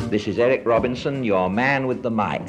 This is Eric Robinson, your man with the mic.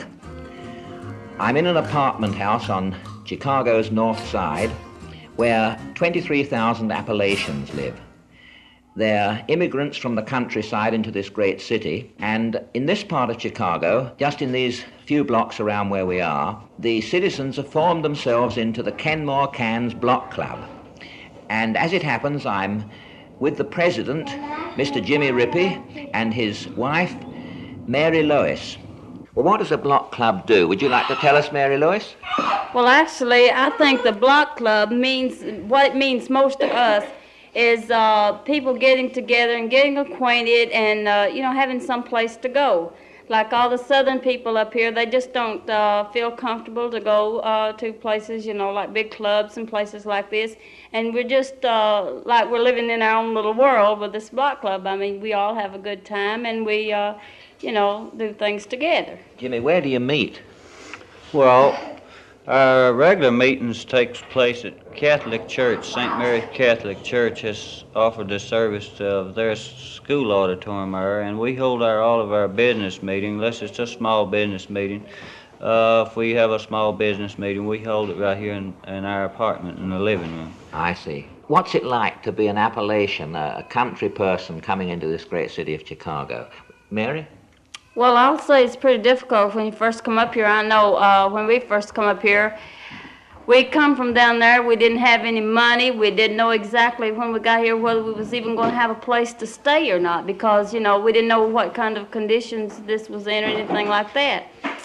I'm in an apartment house on Chicago's north side where 23,000 Appalachians live. They're immigrants from the countryside into this great city, and in this part of Chicago, just in these few blocks around where we are, the citizens have formed themselves into the Kenmore Cans Block Club. And as it happens, I'm with the president, Mr. Jimmy Rippey, and his wife, Mary Lois. Well, what does a block club do? Would you like to tell us, Mary Lois? Well, actually, I think the block club means, what it means most to us is people getting together and getting acquainted and, having some place to go. Like all the southern people up here, they just don't feel comfortable to go to places, like big clubs and places like this. And we're just like we're living in our own little world with this block club. I mean, we all have a good time and we, do things together. Jimmy, where do you meet? Well, our regular meetings takes place at Catholic Church. St. Mary's Catholic Church has offered the service of their school auditorium there, and we hold all of our business meetings, unless it's a small business meeting. If we have a small business meeting, we hold it right here in our apartment in the living room. I see. What's it like to be an Appalachian, a country person coming into this great city of Chicago? Mary? Well, I'll say it's pretty difficult when you first come up here. I know when we first come up here, we come from down there. We didn't have any money. We didn't know exactly when we got here whether we was even going to have a place to stay or not because, we didn't know what kind of conditions this was in or anything like that.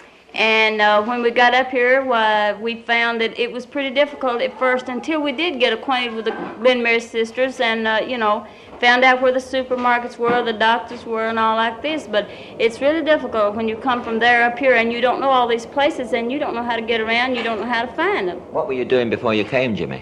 And when we got up here, we found that it was pretty difficult at first until we did get acquainted with the Glenmere sisters and, found out where the supermarkets were, the doctors were, and all like this. But it's really difficult when you come from there up here and you don't know all these places and you don't know how to get around, you don't know how to find them. What were you doing before you came, Jimmy?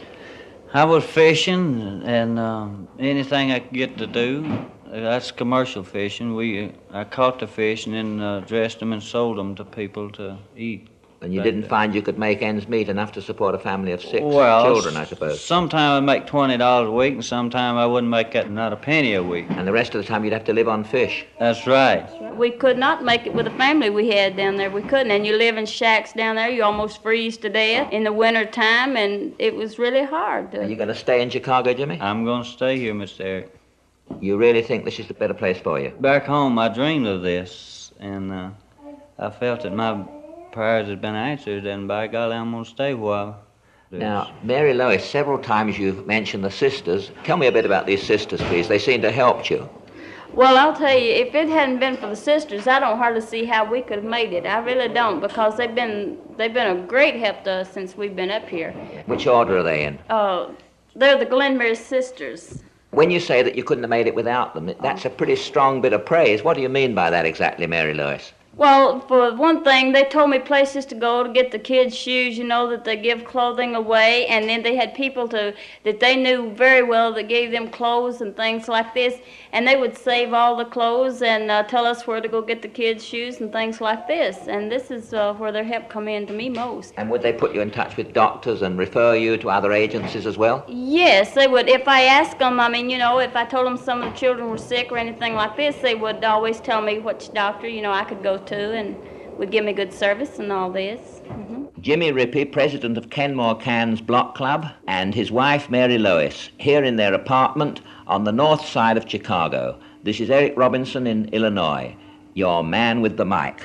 I was fishing and anything I could get to do. That's commercial fishing. I caught the fish and then dressed them and sold them to people to eat. And you didn't find you could make ends meet enough to support a family of 6 well, children, I suppose? Sometimes I'd make $20 a week, and sometimes I wouldn't make not a penny a week. And the rest of the time you'd have to live on fish? That's right. We could not make it with the family we had down there. We couldn't. And you live in shacks down there, you almost freeze to death in the winter time, and it was really hard. Are you going to stay in Chicago, Jimmy? I'm going to stay here, Mr. Eric. You really think this is the better place for you? Back home, I dreamed of this, and I felt that my prayers had been answered, and by golly, I'm going to stay a while. Now, Mary Lois, several times you've mentioned the sisters. Tell me a bit about these sisters, please. They seem to have helped you. Well, I'll tell you, if it hadn't been for the sisters, I don't hardly see how we could have made it. I really don't, because they've been a great help to us since we've been up here. Which order are they in? They're the Glenmere sisters. When you say that you couldn't have made it without them, that's a pretty strong bit of praise. What do you mean by that exactly, Mary Lois? Well, for one thing, they told me places to go to get the kids' shoes, that they give clothing away, and then they had people that they knew very well that gave them clothes and things like this, and they would save all the clothes and tell us where to go get the kids' shoes and things like this, and this is where their help come in to me most. And would they put you in touch with doctors and refer you to other agencies as well? Yes, they would. If I asked them, if I told them some of the children were sick or anything like this, they would always tell me which doctor, I could go to, and would give me good service and all this. Mm-hmm. Jimmy Rippey, president of Kenmore Cans Block Club, and his wife Mary Lois, here in their apartment on the north side of Chicago. This is Eric Robinson in Illinois, your man with the mic.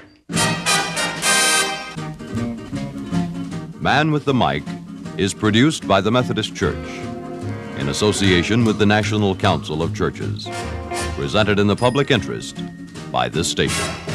Man with the Mic is produced by the Methodist Church in association with the National Council of Churches. Presented in the public interest by this station.